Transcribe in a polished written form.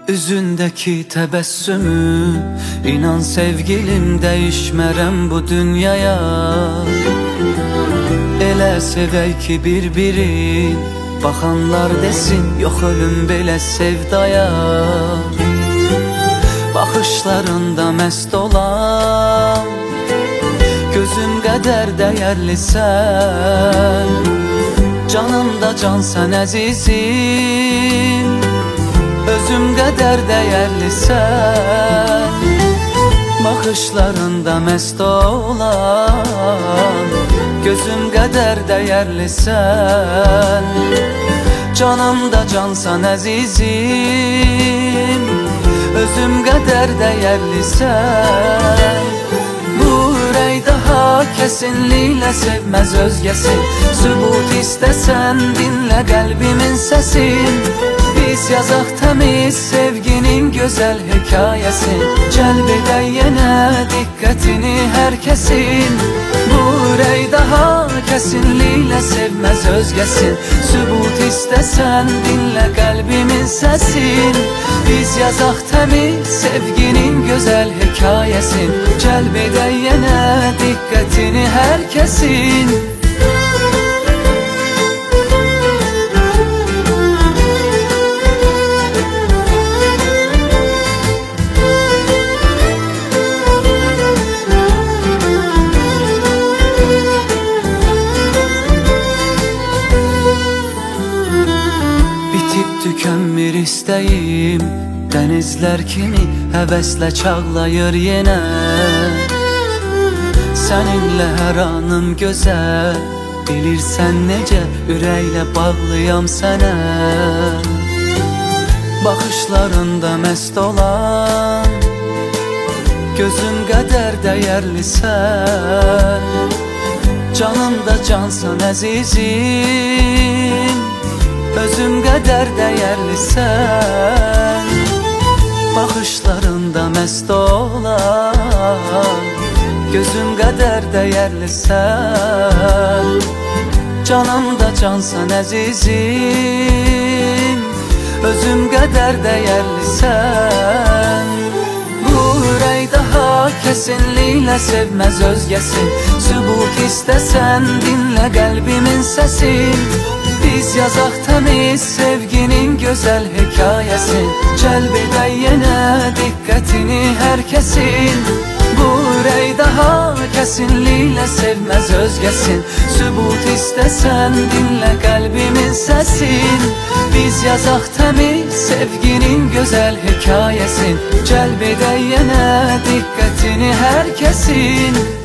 Üzündəki təbəssümü, inan sevgilim, dəyişmərəm bu dünyaya. Elə sevək ki bir-birin, baxanlar desin, yox ölüm belə sevdaya. Baxışlarında məst olan, gözüm qədər dəyərlisən. Canımda cansan əzizim, özüm qədər dəyərlisən. Baxışlarında məst olan, gözüm qədər dəyərlisən. Canımda cansan əzizim, özüm qədər dəyərlisən. Bu ürək daha kəsinliklə sevməz özgəsin. Sübut istəsən dinlə qəlbimin səsin. Biz yazaq təmiz sevginin gözəl hekayəsin. Cəlb edək yenə diqqətini hər kəsin. Bu ürək daha kəsinliklə sevməz özgəsin. Sübut istəsən dinlə qəlbimin səsin. Biz yazaq təmiz sevginin gözəl hekayəsin. Cəlb edək yenə diqqətini hər kəsin. Tükənmir istəyim, dənizlər kimi həvəslə çağlayır yenə. Səninlə hər anım gözəl, bilirsən necə ürəklə bağlıyam sənə. Baxışlarında məst olan, gözüm qədər dəyərlisən. Canımda cansan əzizim, özüm qədər dəyərlisən. Baxışlarında məst olan, gözüm qədər dəyərlisən. Canımda cansan əzizim, özüm qədər dəyərlisən. Bu ürək daha kəsinliklə sevməz özgəsin. Sübut istəsən dinlə qəlbimin səsin. Biz yazaq təmiz sevginin gözəl hekayəsin. Cəlb edək yenə diqqətini hər kəsin. Bu ürək daha kəsinliklə sevməz özgəsin. Sübut istəsən dinlə qəlbimin səsin. Biz yazaq təmiz sevginin gözəl hekayəsin. Cəlb edək yenə diqqətini hər kəsin.